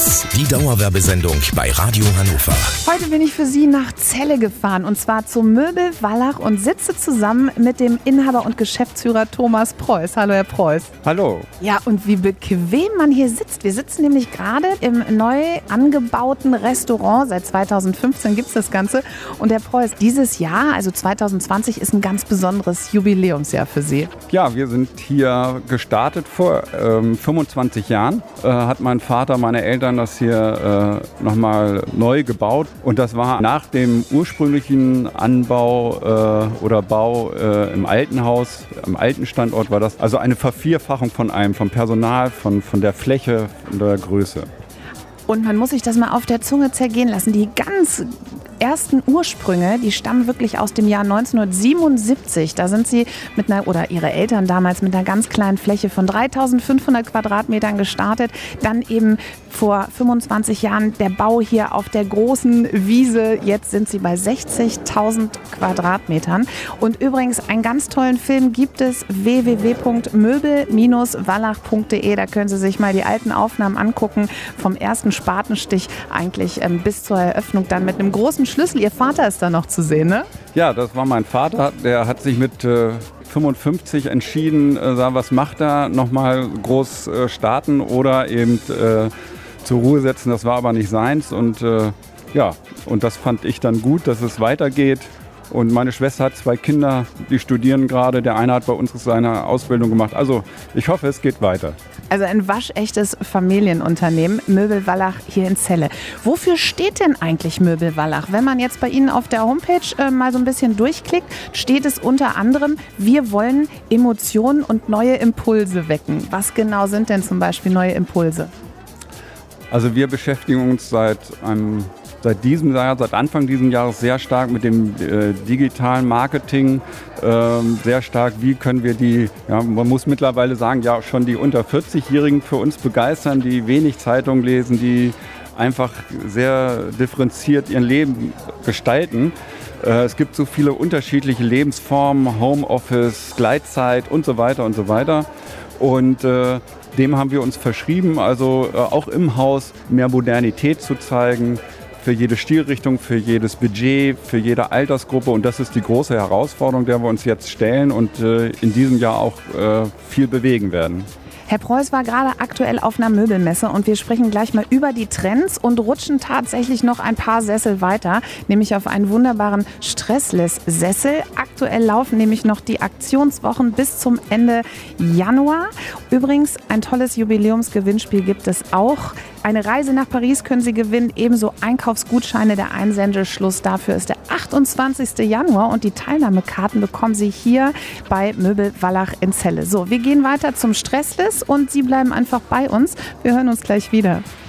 1, die Dauerwerbesendung bei Radio Hannover. Heute bin ich für Sie nach Celle gefahren und zwar zum Möbel Wallach und sitze zusammen mit dem Inhaber und Geschäftsführer Thomas Preuß. Hallo Herr Preuß. Hallo. Ja, und wie bequem man hier sitzt. Wir sitzen nämlich gerade im neu angebauten Restaurant. Seit 2015 gibt es das Ganze. Und Herr Preuß, dieses Jahr, also 2020, ist ein ganz besonderes Jubiläumsjahr für Sie. Ja, wir sind hier gestartet vor 25 Jahren. Hat mein Vater, meine Eltern das hier nochmal neu gebaut. Und das war nach dem ursprünglichen Anbau oder Bau im alten Haus, am alten Standort war das. Also eine Vervierfachung vom Personal, von der Fläche und der Größe. Und man muss sich das mal auf der Zunge zergehen lassen. Die ganz ersten Ursprünge, die stammen wirklich aus dem Jahr 1977. Da sind Sie oder Ihre Eltern damals mit einer ganz kleinen Fläche von 3.500 Quadratmetern gestartet. Dann eben vor 25 Jahren der Bau hier auf der großen Wiese. Jetzt sind Sie bei 60.000 Quadratmetern. Und übrigens, einen ganz tollen Film gibt es, www.möbel-wallach.de. Da können Sie sich mal die alten Aufnahmen angucken, vom ersten Spatenstich eigentlich bis zur Eröffnung, dann mit einem großen Schlüssel. Ihr Vater ist da noch zu sehen, ne? Ja, das war mein Vater. Der hat sich mit 55 entschieden, was macht er, nochmal groß starten oder eben zur Ruhe setzen. Das war aber nicht seins. Und und das fand ich dann gut, dass es weitergeht. Und meine Schwester hat 2 Kinder, die studieren gerade. Der eine hat bei uns seine Ausbildung gemacht. Also ich hoffe, es geht weiter. Also ein waschechtes Familienunternehmen, Möbel Wallach hier in Celle. Wofür steht denn eigentlich Möbel Wallach? Wenn man jetzt bei Ihnen auf der Homepage mal so ein bisschen durchklickt, steht es unter anderem, wir wollen Emotionen und neue Impulse wecken. Was genau sind denn zum Beispiel neue Impulse? Also wir beschäftigen uns seit Anfang dieses Jahres sehr stark mit dem digitalen Marketing, sehr stark, wie können wir man muss mittlerweile sagen, ja schon die unter 40-Jährigen für uns begeistern, die wenig Zeitung lesen, die einfach sehr differenziert ihr Leben gestalten. Es gibt so viele unterschiedliche Lebensformen, Homeoffice, Gleitzeit und so weiter und so weiter. Und dem haben wir uns verschrieben, also auch im Haus mehr Modernität zu zeigen, für jede Stilrichtung, für jedes Budget, für jede Altersgruppe. Und das ist die große Herausforderung, der wir uns jetzt stellen und in diesem Jahr auch viel bewegen werden. Herr Preuß war gerade aktuell auf einer Möbelmesse und wir sprechen gleich mal über die Trends und rutschen tatsächlich noch ein paar Sessel weiter, nämlich auf einen wunderbaren Stressless-Sessel. Aktuell laufen nämlich noch die Aktionswochen bis zum Ende Januar. Übrigens, ein tolles Jubiläumsgewinnspiel gibt es auch. Eine Reise nach Paris können Sie gewinnen, ebenso Einkaufsgutscheine. Der Einsendeschluss dafür ist der 28. Januar und die Teilnahmekarten bekommen Sie hier bei Möbel Wallach in Celle. So, wir gehen weiter zum Stressless und Sie bleiben einfach bei uns. Wir hören uns gleich wieder.